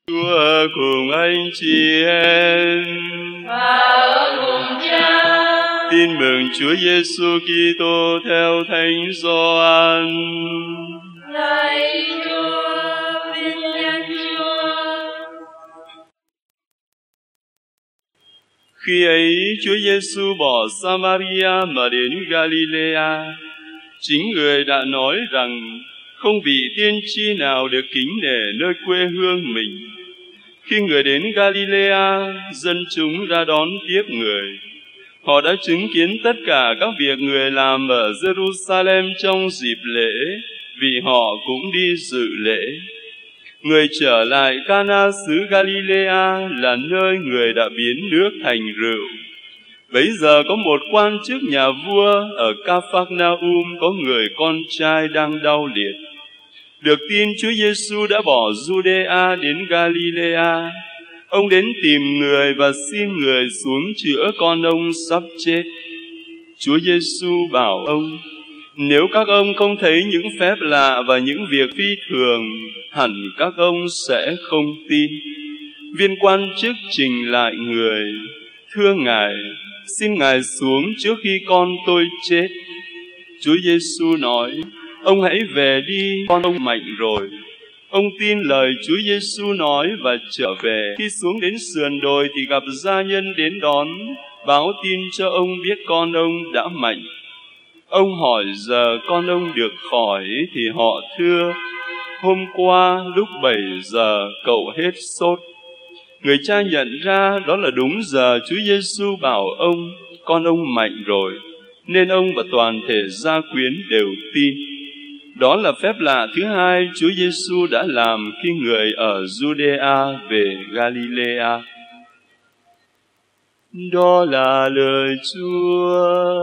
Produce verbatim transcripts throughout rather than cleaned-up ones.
Chúa cùng anh chị em và ở cùng Cha. Tin mừng Chúa Giêsu Kitô theo Thánh Gioan. Lạy Chúa, vinh danh Chúa. Khi ấy Chúa Giêsu bỏ Samaria mà đến Galilea. Chính Người đã nói rằng không vị tiên tri nào được kính nể nơi quê hương mình. Khi Người đến Galilea, dân chúng ra đón tiếp Người. Họ đã chứng kiến tất cả các việc Người làm ở Jerusalem trong dịp lễ, vì họ cũng đi dự lễ. Người trở lại Cana xứ Galilea là nơi Người đã biến nước thành rượu. Bấy giờ có một quan chức nhà vua ở Ca-phác-na-um có người con trai đang đau liệt. Được tin Chúa Giêsu đã bỏ Giu-đê-a đến Galilea. Ông đến tìm Người và xin Người xuống chữa con ông sắp chết. Chúa Giêsu bảo ông: nếu các ông không thấy những phép lạ và những việc phi thường, hẳn các ông sẽ không tin. Viên quan chức trình lại Người: thưa Ngài, xin Ngài xuống trước khi con tôi chết. Chúa Giêsu nói: ông hãy về đi, con ông mạnh rồi. Ông tin lời Chúa Giêsu nói và trở về. Khi xuống đến sườn đồi thì gặp gia nhân đến đón, báo tin cho ông biết con ông đã mạnh. Ông hỏi giờ con ông được khỏi thì họ thưa: hôm qua lúc bảy giờ cậu hết sốt. Người cha nhận ra đó là đúng giờ Chúa Giêsu bảo ông con ông mạnh rồi, nên ông và toàn thể gia quyến đều tin. Đó là phép lạ thứ hai Chúa Giêsu đã làm khi Người ở Giu-đê-a về Galilea. Đó là lời Chúa.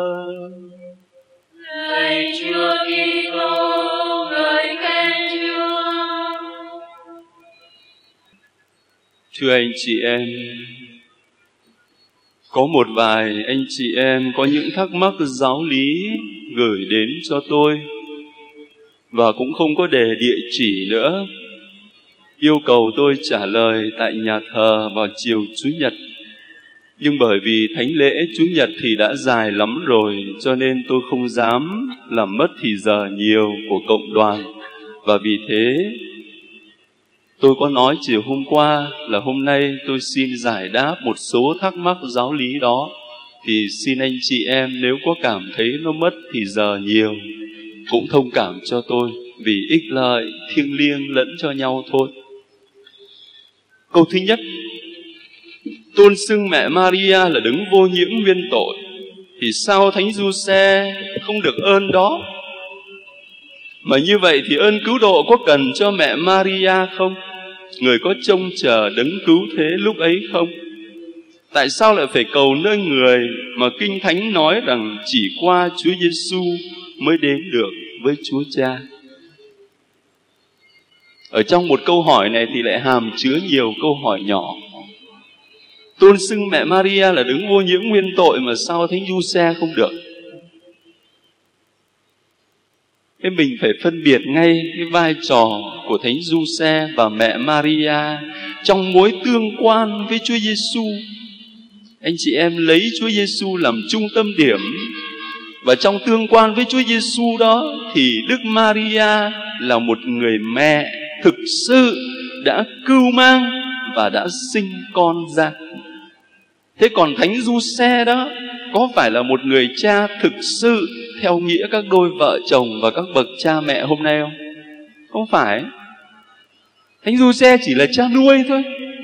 Lạy Chúa Kitô, ngợi khen Chúa. Thưa anh chị em, có một vài anh chị em có những thắc mắc giáo lý gửi đến cho tôi, và cũng không có đề địa chỉ nữa, yêu cầu tôi trả lời tại nhà thờ vào chiều Chủ nhật. Nhưng bởi vì thánh lễ Chủ nhật thì đã dài lắm rồi, cho nên tôi không dám làm mất thì giờ nhiều của cộng đoàn. Và vì thế tôi có nói chiều hôm qua là hôm nay tôi xin giải đáp một số thắc mắc giáo lý đó. Thì xin anh chị em nếu có cảm thấy nó mất thì giờ nhiều, cũng thông cảm cho tôi, vì ích lợi thiêng liêng lẫn cho nhau thôi. Câu thứ nhất, tôn xưng mẹ Maria là đấng vô nhiễm nguyên tội, thì sao Thánh Giuse không được ơn đó? Mà như vậy thì ơn cứu độ có cần cho mẹ Maria không? Người có trông chờ đấng cứu thế lúc ấy không? Tại sao lại phải cầu nơi người mà Kinh Thánh nói rằng chỉ qua Chúa Giêsu mới đến được với Chúa Cha? Ở trong một câu hỏi này thì lại hàm chứa nhiều câu hỏi nhỏ. Tôn xưng mẹ Maria là đấng vô nhiễm nguyên tội mà sao Thánh Giuse không được? Thế mình phải phân biệt ngay cái vai trò của Thánh Giuse và mẹ Maria trong mối tương quan với Chúa Giêsu. Anh chị em lấy Chúa Giêsu làm trung tâm điểm, và trong tương quan với Chúa Giêsu đó thì Đức Maria là một người mẹ thực sự đã cưu mang và đã sinh con ra. Thế còn Thánh Giuse đó có phải là một người cha thực sự theo nghĩa các đôi vợ chồng và các bậc cha mẹ hôm nay không? Không phải. Thánh Giuse chỉ là cha nuôi thôi,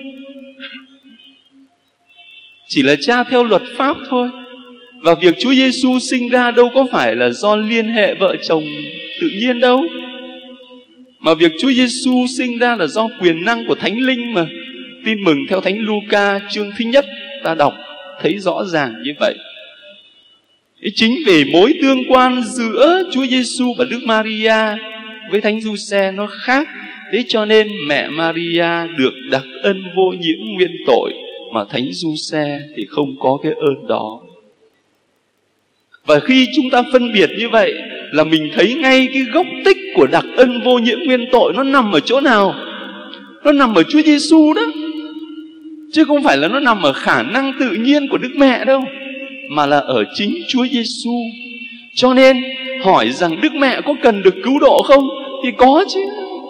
chỉ là cha theo luật pháp thôi. Và việc Chúa Giêsu sinh ra đâu có phải là do liên hệ vợ chồng tự nhiên đâu, mà việc Chúa Giêsu sinh ra là do quyền năng của Thánh Linh mà. Tin mừng theo Thánh Luca chương thứ nhất ta đọc thấy rõ ràng như vậy. Chính vì mối tương quan giữa Chúa Giêsu và Đức Maria với Thánh Giuse nó khác, thế cho nên mẹ Maria được đặc ân vô nhiễm nguyên tội, mà Thánh Giuse thì không có cái ơn đó. Và khi chúng ta phân biệt như vậy là mình thấy ngay cái gốc tích của đặc ân vô nhiễm nguyên tội nó nằm ở chỗ nào. Nó nằm ở Chúa Giêsu đó, chứ không phải là nó nằm ở khả năng tự nhiên của Đức Mẹ đâu, mà là ở chính Chúa Giêsu. Cho nên hỏi rằng Đức Mẹ có cần được cứu độ không? Thì có chứ.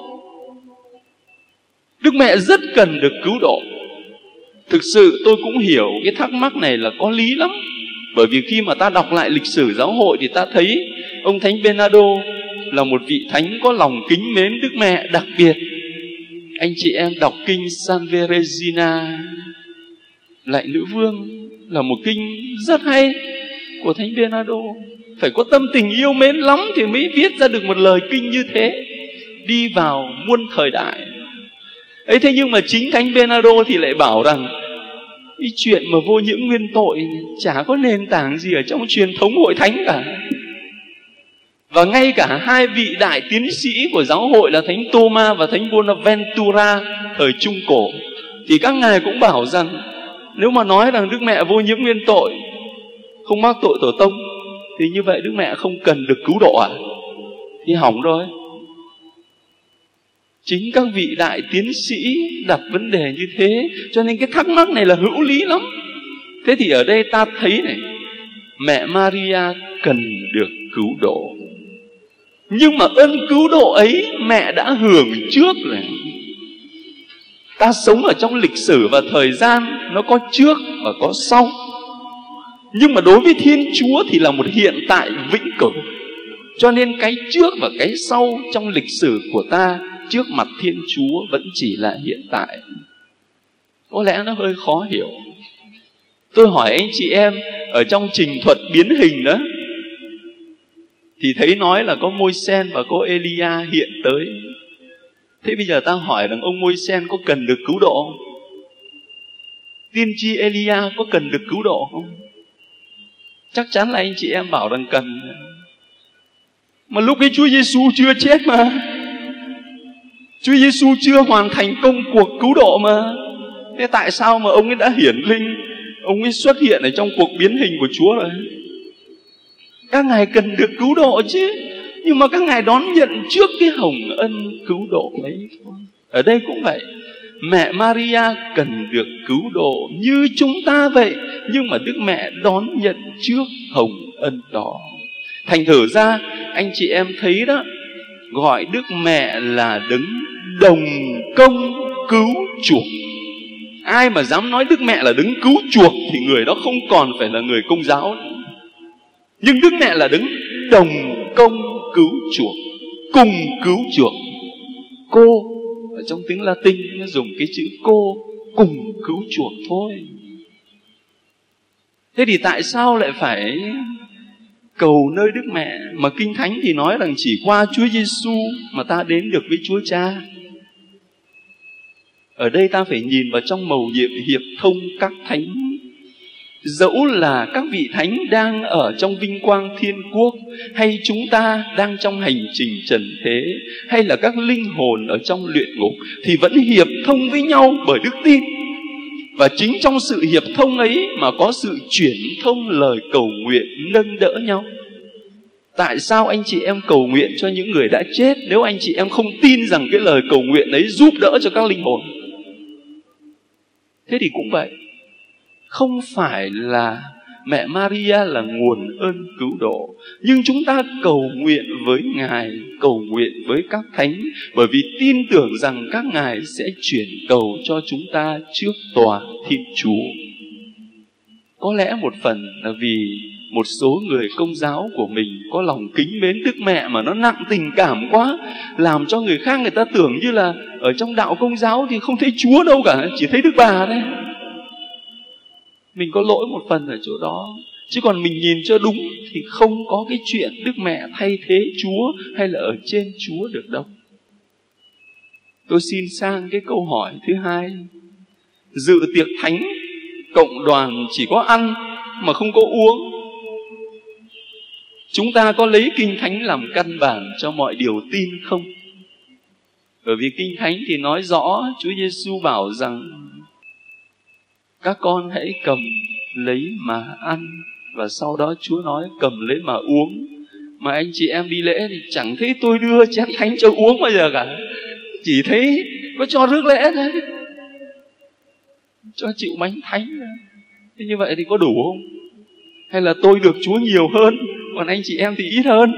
Đức Mẹ rất cần được cứu độ. Thực sự tôi cũng hiểu cái thắc mắc này là có lý lắm. Bởi vì khi mà ta đọc lại lịch sử giáo hội thì ta thấy ông Thánh Bernardo là một vị thánh có lòng kính mến Đức Mẹ đặc biệt. Anh chị em đọc kinh Salve Regina, Lạy Nữ Vương, là một kinh rất hay của Thánh Bernardo. Phải có tâm tình yêu mến lắm thì mới viết ra được một lời kinh như thế, đi vào muôn thời đại ấy. Thế nhưng mà chính Thánh Bernardo thì lại bảo rằng cái chuyện mà vô nhiễm nguyên tội chả có nền tảng gì ở trong truyền thống hội thánh cả. Và ngay cả hai vị đại tiến sĩ của giáo hội là Thánh Thomas và Thánh Bonaventura thời Trung Cổ, thì các ngài cũng bảo rằng nếu mà nói rằng Đức Mẹ vô nhiễm nguyên tội, không mắc tội tổ tông, thì như vậy Đức Mẹ không cần được cứu độ à? Thì hỏng rồi. Chính các vị đại tiến sĩ đặt vấn đề như thế, cho nên cái thắc mắc này là hữu lý lắm. Thế thì ở đây ta thấy này, mẹ Maria cần được cứu độ. Nhưng mà ơn cứu độ ấy mẹ đã hưởng trước rồi. Ta sống ở trong lịch sử và thời gian, nó có trước và có sau. Nhưng mà đối với Thiên Chúa thì là một hiện tại vĩnh cửu. Cho nên cái trước và cái sau trong lịch sử của ta trước mặt Thiên Chúa vẫn chỉ là hiện tại. Có lẽ nó hơi khó hiểu. Tôi hỏi anh chị em, ở trong trình thuật biến hình đó thì thấy nói là có Môi-sen và có Elia hiện tới. Thế bây giờ ta hỏi rằng ông Môi-sen có cần được cứu độ không? Tiên tri Elia có cần được cứu độ không? Chắc chắn là anh chị em bảo rằng cần. Mà lúc ấy Chúa Giêsu chưa chết mà, Chúa Giêsu chưa hoàn thành công cuộc cứu độ mà. Thế tại sao mà ông ấy đã hiển linh, ông ấy xuất hiện ở trong cuộc biến hình của Chúa rồi? Các ngài cần được cứu độ chứ, nhưng mà các ngài đón nhận trước cái hồng ân cứu độ ấy. Ở đây cũng vậy, mẹ Maria cần được cứu độ như chúng ta vậy, nhưng mà Đức Mẹ đón nhận trước hồng ân đó. Thành thử ra anh chị em thấy đó, gọi Đức Mẹ là đấng đồng công cứu chuộc. Ai mà dám nói Đức Mẹ là đấng cứu chuộc thì người đó không còn phải là người Công giáo nữa. Nhưng Đức Mẹ là đấng đồng công cứu chuộc, cùng cứu chuộc. Cô ở trong tiếng Latin nó dùng cái chữ cô, cùng cứu chuộc thôi. Thế thì tại sao lại phải cầu nơi Đức Mẹ? Mà Kinh Thánh thì nói rằng chỉ qua Chúa Giêsu mà ta đến được với Chúa Cha. Ở đây ta phải nhìn vào trong mầu nhiệm hiệp thông các thánh. Dẫu là các vị thánh đang ở trong vinh quang thiên quốc, hay chúng ta đang trong hành trình trần thế, hay là các linh hồn ở trong luyện ngục, thì vẫn hiệp thông với nhau bởi đức tin. Và chính trong sự hiệp thông ấy mà có sự chuyển thông lời cầu nguyện nâng đỡ nhau. Tại sao anh chị em cầu nguyện cho những người đã chết nếu anh chị em không tin rằng cái lời cầu nguyện ấy giúp đỡ cho các linh hồn? Thế thì cũng vậy. Không phải là mẹ Maria là nguồn ơn cứu độ, nhưng chúng ta cầu nguyện với Ngài, cầu nguyện với các thánh, bởi vì tin tưởng rằng các Ngài sẽ chuyển cầu cho chúng ta trước tòa Thiên Chúa. Có lẽ một phần là vì một số người Công giáo của mình có lòng kính mến Đức Mẹ mà nó nặng tình cảm quá, làm cho người khác người ta tưởng như là ở trong đạo Công giáo thì không thấy Chúa đâu cả, chỉ thấy Đức Bà đấy. Mình có lỗi một phần ở chỗ đó. Chứ còn mình nhìn cho đúng thì không có cái chuyện Đức Mẹ thay thế Chúa hay là ở trên Chúa được đâu. Tôi xin sang cái câu hỏi thứ hai. Dự tiệc thánh, cộng đoàn chỉ có ăn mà không có uống. Chúng ta có lấy Kinh Thánh làm căn bản cho mọi điều tin không? Bởi vì Kinh Thánh thì nói rõ, Chúa Giêsu bảo rằng các con hãy cầm lấy mà ăn. Và sau đó Chúa nói cầm lấy mà uống. Mà anh chị em đi lễ thì chẳng thấy tôi đưa chén thánh cho uống bao giờ cả. Chỉ thấy có cho rước lễ thế, cho chịu bánh thánh. Thế như vậy thì có đủ không? Hay là tôi được Chúa nhiều hơn, còn anh chị em thì ít hơn?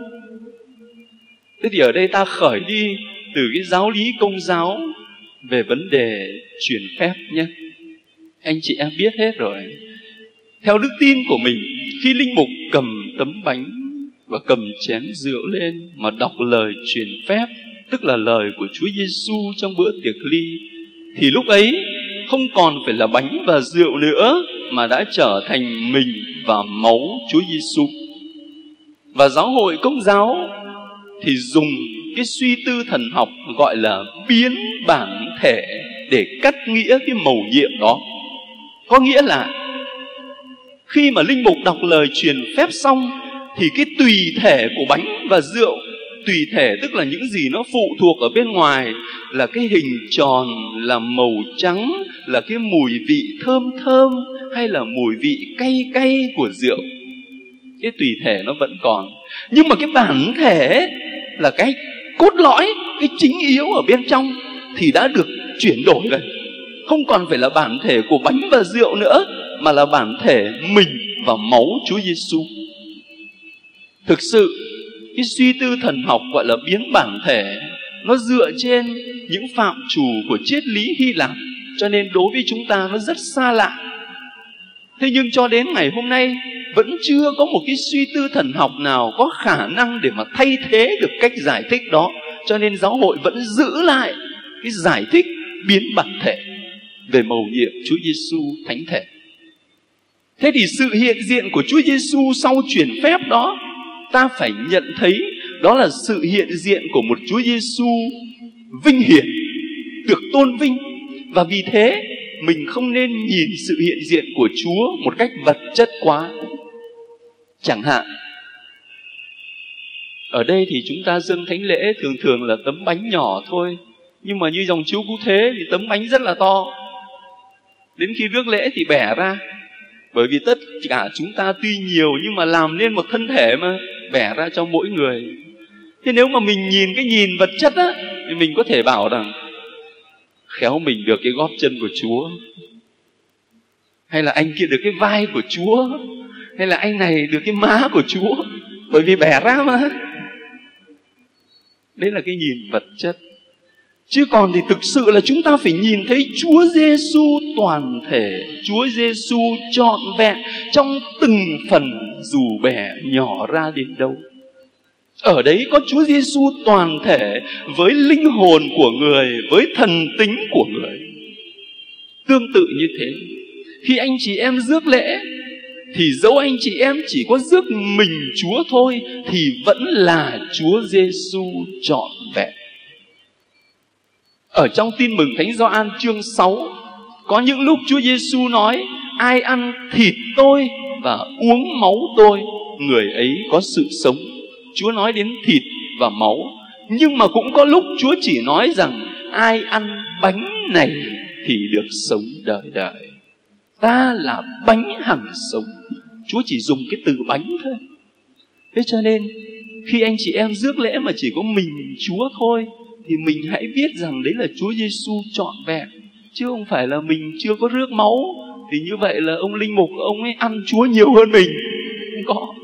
Thế thì ở đây ta khởi đi từ cái giáo lý Công giáo về vấn đề truyền phép nhé. Anh chị em biết hết rồi. Theo đức tin của mình, khi linh mục cầm tấm bánh và cầm chén rượu lên mà đọc lời truyền phép, tức là lời của Chúa Giêsu trong bữa tiệc ly, thì lúc ấy không còn phải là bánh và rượu nữa, mà đã trở thành mình và máu Chúa Giêsu. Và giáo hội Công giáo thì dùng cái suy tư thần học gọi là biến bản thể để cắt nghĩa cái mầu nhiệm đó. Có nghĩa là khi mà linh mục đọc lời truyền phép xong thì cái tùy thể của bánh và rượu, tùy thể tức là những gì nó phụ thuộc ở bên ngoài, là cái hình tròn, là màu trắng, là cái mùi vị thơm thơm, hay là mùi vị cay cay của rượu. Cái tùy thể nó vẫn còn, nhưng mà cái bản thể là cái cốt lõi, cái chính yếu ở bên trong thì đã được chuyển đổi rồi. Không còn phải là bản thể của bánh và rượu nữa, mà là bản thể mình và máu Chúa Giêsu. Thực sự cái suy tư thần học gọi là biến bản thể, nó dựa trên những phạm trù của triết lý Hy Lạp, cho nên đối với chúng ta nó rất xa lạ. Thế nhưng cho đến ngày hôm nay vẫn chưa có một cái suy tư thần học nào có khả năng để mà thay thế được cách giải thích đó. Cho nên giáo hội vẫn giữ lại cái giải thích biến bản thể về mầu nhiệm Chúa Giêsu thánh thể. Thế thì sự hiện diện của Chúa Giêsu sau truyền phép đó, ta phải nhận thấy đó là sự hiện diện của một Chúa Giêsu vinh hiển, được tôn vinh. Và vì thế mình không nên nhìn sự hiện diện của Chúa một cách vật chất quá. Chẳng hạn ở đây thì chúng ta dâng thánh lễ thường thường là tấm bánh nhỏ thôi, nhưng mà như dòng chiếu Cứu Thế thì tấm bánh rất là to. Đến khi rước lễ thì bẻ ra, bởi vì tất cả chúng ta tuy nhiều nhưng mà làm nên một thân thể mà, bẻ ra cho mỗi người. Thế nếu mà mình nhìn cái nhìn vật chất á, thì mình có thể bảo rằng khéo mình được cái gót chân của Chúa, hay là anh kia được cái vai của Chúa, hay là anh này được cái má của Chúa, bởi vì bẻ ra mà. Đấy là cái nhìn vật chất. Chứ còn thì thực sự là chúng ta phải nhìn thấy Chúa Giêsu toàn thể, Chúa Giêsu trọn vẹn trong từng phần dù bẻ nhỏ ra đến đâu. Ở đấy có Chúa Giêsu toàn thể với linh hồn của người, với thần tính của người. Tương tự như thế, khi anh chị em rước lễ thì dẫu anh chị em chỉ có rước mình Chúa thôi thì vẫn là Chúa Giêsu trọn vẹn. Ở trong Tin mừng Thánh Gioan chương sáu, có những lúc Chúa Giêsu nói: ai ăn thịt tôi và uống máu tôi, người ấy có sự sống. Chúa nói đến thịt và máu. Nhưng mà cũng có lúc Chúa chỉ nói rằng ai ăn bánh này thì được sống đời đời. Ta là bánh hằng sống. Chúa chỉ dùng cái từ bánh thôi. Thế cho nên khi anh chị em rước lễ mà chỉ có mình Chúa thôi, thì mình hãy biết rằng đấy là Chúa Giêsu trọn vẹn, chứ không phải là mình chưa có rước máu thì như vậy là ông linh mục ông ấy ăn Chúa nhiều hơn mình. Không có.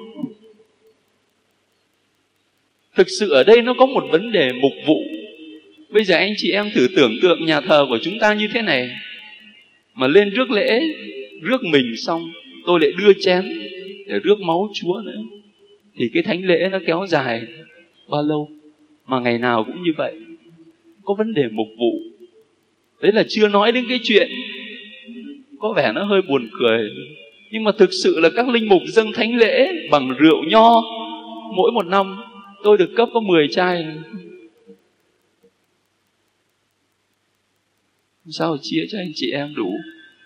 Thực sự ở đây nó có một vấn đề mục vụ. Bây giờ anh chị em thử tưởng tượng nhà thờ của chúng ta như thế này, mà lên rước lễ, rước mình xong tôi lại đưa chén để rước máu Chúa nữa, thì cái thánh lễ nó kéo dài bao lâu? Mà ngày nào cũng như vậy. Có vấn đề mục vụ. Đấy là chưa nói đến cái chuyện có vẻ nó hơi buồn cười, nhưng mà thực sự là các linh mục dâng thánh lễ bằng rượu nho. Mỗi một năm tôi được cấp có mười chai. Sao chia cho anh chị em đủ?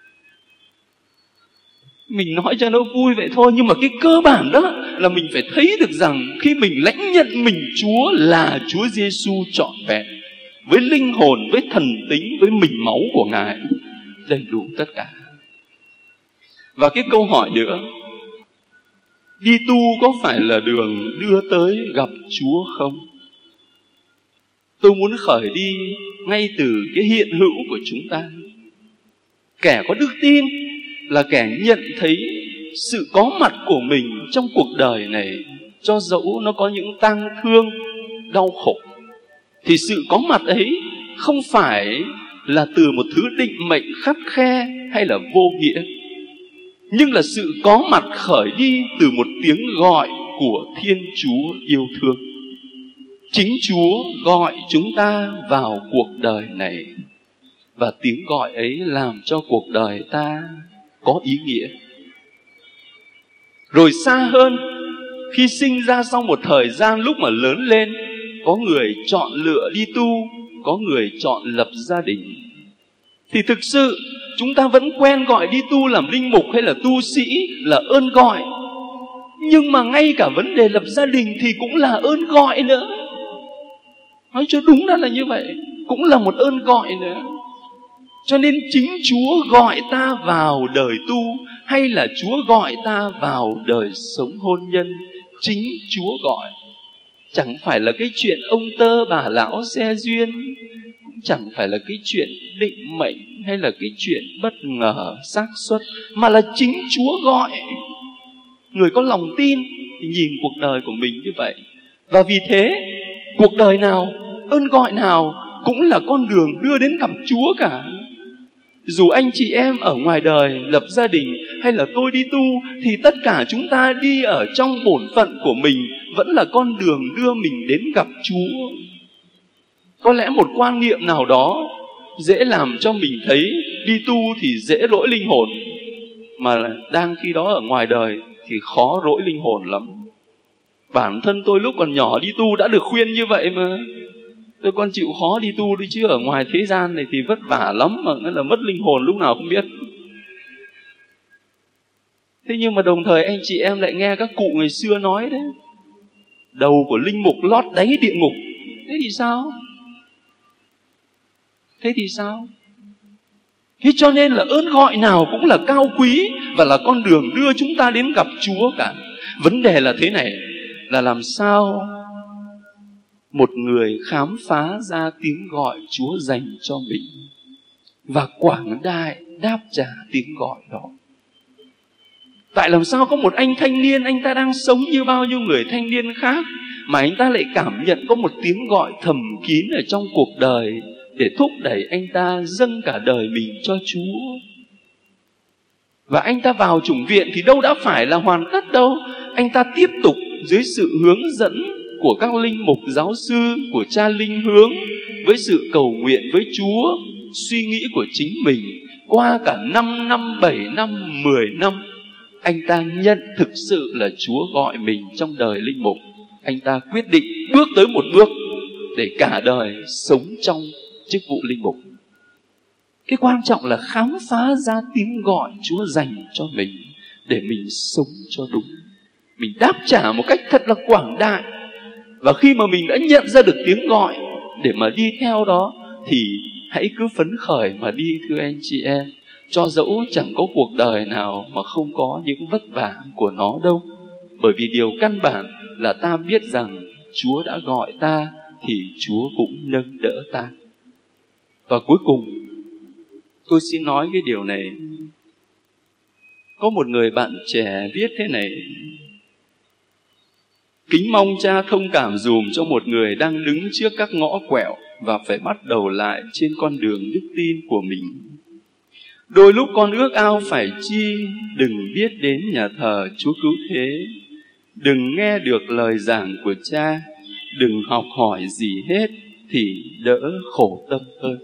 Mình nói cho nó vui vậy thôi, nhưng mà cái cơ bản đó là mình phải thấy được rằng khi mình lãnh nhận mình Chúa là Chúa Giêsu trọn vẹn, với linh hồn, với thần tính, với mình máu của Ngài, đầy đủ tất cả. Và cái câu hỏi nữa, đi tu có phải là đường đưa tới gặp Chúa không? Tôi muốn khởi đi ngay từ cái hiện hữu của chúng ta. Kẻ có đức tin là kẻ nhận thấy sự có mặt của mình trong cuộc đời này, cho dẫu nó có những tang thương, đau khổ, thì sự có mặt ấy không phải là từ một thứ định mệnh khắt khe hay là vô nghĩa, nhưng là sự có mặt khởi đi từ một tiếng gọi của Thiên Chúa yêu thương. Chính Chúa gọi chúng ta vào cuộc đời này, và tiếng gọi ấy làm cho cuộc đời ta có ý nghĩa. Rồi xa hơn, khi sinh ra sau một thời gian lúc mà lớn lên, có người chọn lựa đi tu, có người chọn lập gia đình. Thì thực sự chúng ta vẫn quen gọi đi tu làm linh mục hay là tu sĩ là ơn gọi. Nhưng mà ngay cả vấn đề lập gia đình thì cũng là ơn gọi nữa. Nói cho đúng ra là như vậy, cũng là một ơn gọi nữa. Cho nên chính Chúa gọi ta vào đời tu, hay là Chúa gọi ta vào đời sống hôn nhân, chính Chúa gọi. Chẳng phải là cái chuyện ông tơ bà lão xe duyên, cũng chẳng phải là cái chuyện định mệnh hay là cái chuyện bất ngờ xác suất, mà là chính Chúa gọi. Người có lòng tin thì nhìn cuộc đời của mình như vậy. Và vì thế, cuộc đời nào, ơn gọi nào cũng là con đường đưa đến gặp Chúa cả. Dù anh chị em ở ngoài đời lập gia đình hay là tôi đi tu, thì tất cả chúng ta đi ở trong bổn phận của mình vẫn là con đường đưa mình đến gặp Chúa. Có lẽ một quan niệm nào đó dễ làm cho mình thấy đi tu thì dễ lỗi linh hồn, mà đang khi đó ở ngoài đời thì khó lỗi linh hồn lắm. Bản thân tôi lúc còn nhỏ đi tu đã được khuyên như vậy mà. Tôi con chịu khó đi tu đi, chứ ở ngoài thế gian này thì vất vả lắm, mà nó là mất linh hồn lúc nào không biết. Thế nhưng mà đồng thời anh chị em lại nghe các cụ ngày xưa nói đấy, đầu của linh mục lót đáy địa ngục. Thế thì sao? Thế thì sao? Thế cho nên là ơn gọi nào cũng là cao quý và là con đường đưa chúng ta đến gặp Chúa cả. Vấn đề là thế này, là làm sao một người khám phá ra tiếng gọi Chúa dành cho mình và quảng đại đáp trả tiếng gọi đó. Tại làm sao có một anh thanh niên, anh ta đang sống như bao nhiêu người thanh niên khác, mà anh ta lại cảm nhận có một tiếng gọi thầm kín ở trong cuộc đời để thúc đẩy anh ta dâng cả đời mình cho Chúa. Và anh ta vào chủng viện thì đâu đã phải là hoàn tất đâu. Anh ta tiếp tục dưới sự hướng dẫn của các linh mục giáo sư, của cha linh hướng, với sự cầu nguyện với Chúa, suy nghĩ của chính mình, qua cả năm năm, bảy năm, mười năm, anh ta nhận thực sự là Chúa gọi mình trong đời linh mục. Anh ta quyết định bước tới một bước để cả đời sống trong chức vụ linh mục. Cái quan trọng là khám phá ra tiếng gọi Chúa dành cho mình để mình sống cho đúng. Mình đáp trả một cách thật là quảng đại. Và khi mà mình đã nhận ra được tiếng gọi để mà đi theo đó, thì hãy cứ phấn khởi mà đi, thưa anh chị em. Cho dẫu chẳng có cuộc đời nào mà không có những vất vả của nó đâu. Bởi vì điều căn bản là ta biết rằng Chúa đã gọi ta thì Chúa cũng nâng đỡ ta. Và cuối cùng, tôi xin nói cái điều này. Có một người bạn trẻ viết thế này: kính mong cha thông cảm dùm cho một người đang đứng trước các ngõ quẹo và phải bắt đầu lại trên con đường đức tin của mình. Đôi lúc con ước ao phải chi, đừng biết đến nhà thờ Chúa Cứu Thế, đừng nghe được lời giảng của cha, đừng học hỏi gì hết thì đỡ khổ tâm hơn.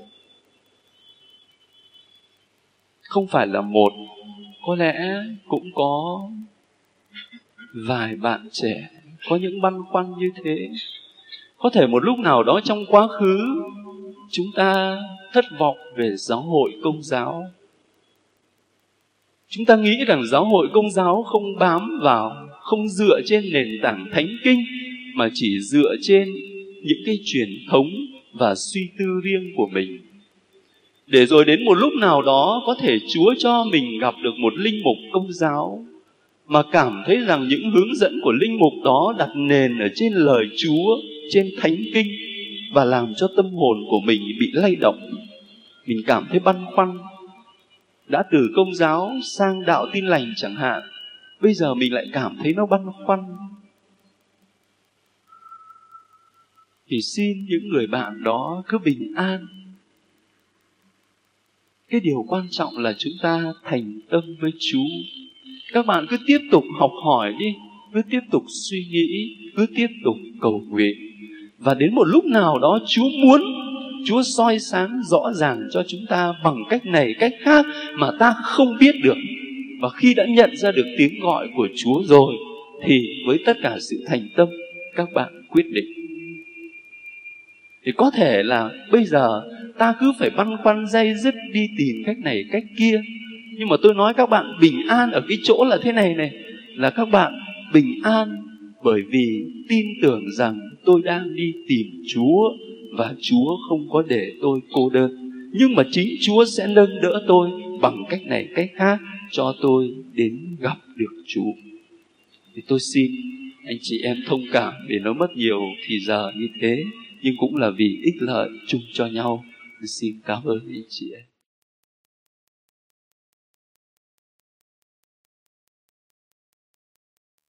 Không phải là một, có lẽ cũng có vài bạn trẻ có những băn khoăn như thế. Có thể một lúc nào đó trong quá khứ chúng ta thất vọng về giáo hội Công giáo. Chúng ta nghĩ rằng giáo hội Công giáo không bám vào, không dựa trên nền tảng thánh kinh, mà chỉ dựa trên những cái truyền thống và suy tư riêng của mình. Để rồi đến một lúc nào đó có thể Chúa cho mình gặp được một linh mục Công giáo mà cảm thấy rằng những hướng dẫn của linh mục đó đặt nền ở trên lời Chúa, trên thánh kinh, và làm cho tâm hồn của mình bị lay động. Mình cảm thấy băn khoăn. Đã từ Công giáo sang đạo Tin Lành chẳng hạn, bây giờ mình lại cảm thấy nó băn khoăn. Thì xin những người bạn đó cứ bình an. Cái điều quan trọng là chúng ta thành tâm với Chúa. Các bạn cứ tiếp tục học hỏi đi, cứ tiếp tục suy nghĩ, cứ tiếp tục cầu nguyện. Và đến một lúc nào đó Chúa muốn, Chúa soi sáng rõ ràng cho chúng ta bằng cách này cách khác mà ta không biết được. Và khi đã nhận ra được tiếng gọi của Chúa rồi, thì với tất cả sự thành tâm, các bạn quyết định. Thì có thể là bây giờ ta cứ phải băn khoăn day dứt đi tìm cách này cách kia. Nhưng mà tôi nói các bạn bình an ở cái chỗ là thế này này, là các bạn bình an bởi vì tin tưởng rằng tôi đang đi tìm Chúa và Chúa không có để tôi cô đơn. Nhưng mà chính Chúa sẽ nâng đỡ tôi bằng cách này cách khác cho tôi đến gặp được Chúa. Thì tôi xin anh chị em thông cảm để nó mất nhiều thì giờ như thế, nhưng cũng là vì ích lợi chung cho nhau. Xin cảm ơn anh chị em.